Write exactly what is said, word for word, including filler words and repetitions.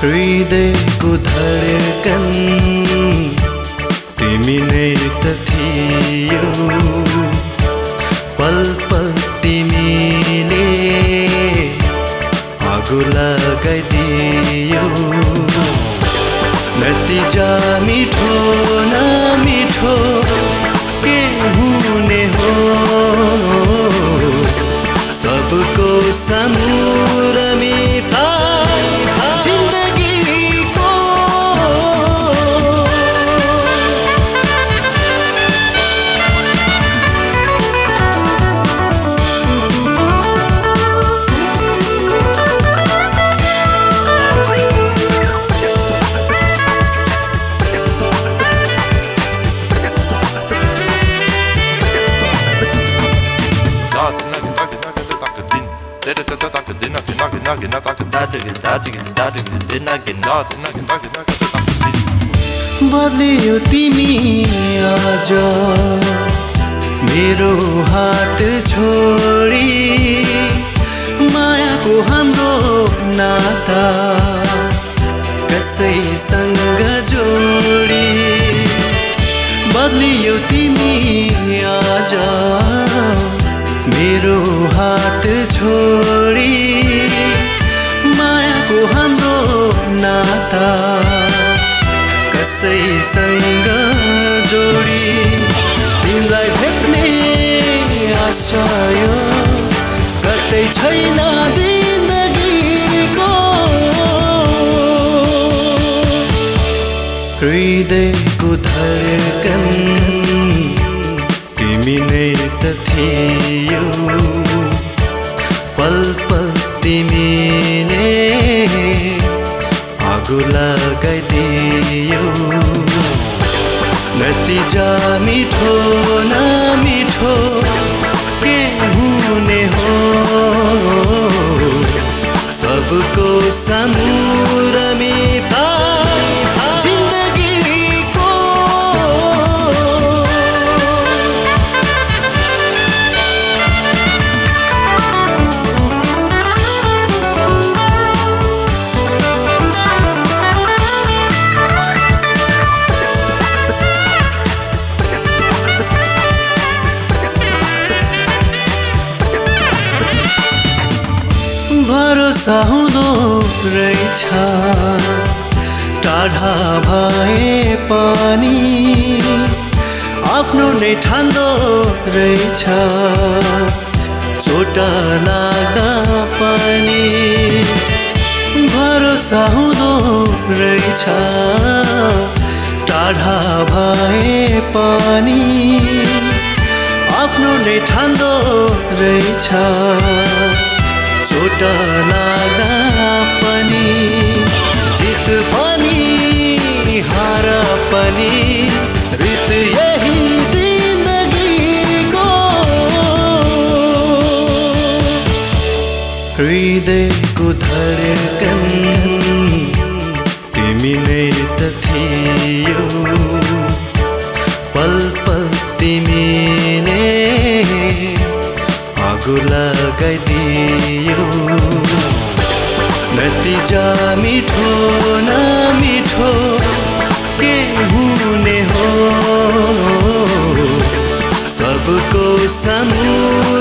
हृदयको धडकन तिमी नै त थियौ पल पल तिमीले आगो लगाइदियौ नतिजा मिठो न मिठो के हुने हो सबको समुरमिता जिन्दगीको बदलियो तिमी आज मेरो हात छोडी मायाको हाम्रो नाता कसैसँग जोडी बदलियो तिमी आज मेरो हात छोडी मायाको हाम्रो नाता कसैसँग जोडी तिमीलाई भेट्ने आशा यो कतै छैन जिन्दगीको हृदयको धडकन तिमी नै त थियौ पल पल तिमीले आगो लगाइदियौ नतिजा मिठो न मिठो के हुने हो सबको समुरमिता जिन्दगीको भरोसा हुँदो रहेछ टाढा भए पनि आफ्नो नै ठान्दो रहेछ चोट लाग्दा पनि भरोसा हुँदो रहेछ टाढा भए पनि आफ्नो नै ठान्दो रहेछ चोट लाग्दा पनि जित पनि हार पनि रित यही जिन्दगीको हृदयको धडकन तिमी नै त थियौ पल पल तिमीले आगो लगाइदियौ नतिजा मिठो न मिठो के हुने हो सबको समूह